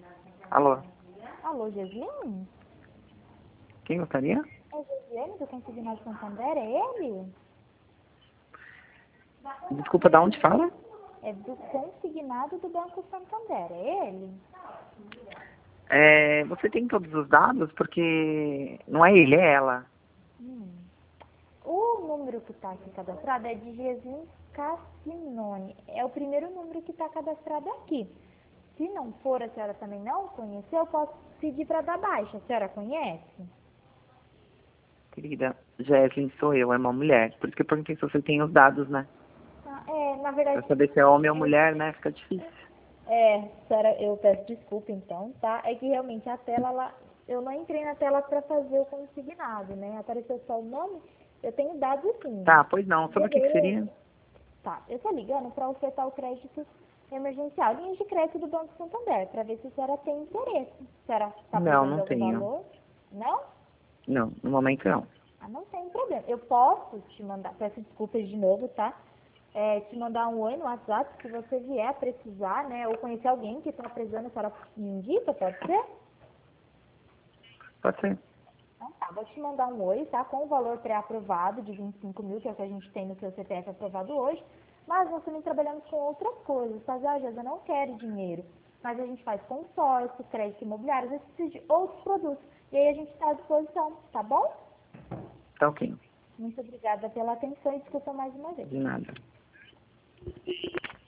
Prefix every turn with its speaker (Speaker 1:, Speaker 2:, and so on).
Speaker 1: Alô,
Speaker 2: Alô, Gesline?
Speaker 1: quem gostaria?
Speaker 2: É Gesline do Consignado Santander, é ele?
Speaker 1: Desculpa, da onde fala?
Speaker 2: É do Consignado do Banco Santander, é ele?
Speaker 1: Você tem todos os dados? Porque não é ele, é ela.
Speaker 2: Hum. O número que está aqui cadastrado é de Gesline Cassinone. É o primeiro número que está cadastrado aqui. Se não for, a senhora também não conhecer, eu posso pedir para dar baixa. A senhora conhece?
Speaker 1: Querida, Jeslyn sou eu, é uma mulher. Por isso que eu perguntei se você tem os dados, né?
Speaker 2: Na
Speaker 1: Pra
Speaker 2: verdade,
Speaker 1: saber se é homem ou mulher, né? Fica difícil.
Speaker 2: senhora, eu peço desculpa então, tá? É que realmente a tela, eu não entrei na tela para fazer o consignado, né? Apareceu só o nome, eu tenho dados sim.
Speaker 1: Tá, pois não. Sobre o que
Speaker 2: Beleza.
Speaker 1: seria?
Speaker 2: Tá, eu tô ligando para ofertar o crédito emergencial, linha de crédito do Banco Santander, para ver se a senhora tem interesse. A senhora está
Speaker 1: Não,
Speaker 2: precisando de
Speaker 1: não
Speaker 2: algum
Speaker 1: tenho.
Speaker 2: valor? Não?
Speaker 1: Não, no momento não.
Speaker 2: Ah, não tem problema. Eu posso te mandar, peço desculpas de novo, tá? Te mandar um oi no WhatsApp, se você vier precisar, né? Ou conhecer alguém que está precisando, a senhora me indica, pode ser?
Speaker 1: Pode ser.
Speaker 2: Então tá, vou te mandar um oi, tá? Com o valor pré-aprovado de 25 mil, que é o que a gente tem no seu CPF aprovado hoje. Mas nós também trabalhamos com outras coisas, tá? Já, eu não quero dinheiro. Mas a gente faz consórcio, crédito imobiliário, a gente precisa de outros produtos. E aí a gente está à disposição, tá bom?
Speaker 1: Tá ok.
Speaker 2: Muito obrigada pela atenção e desculpa mais uma vez.
Speaker 1: De nada.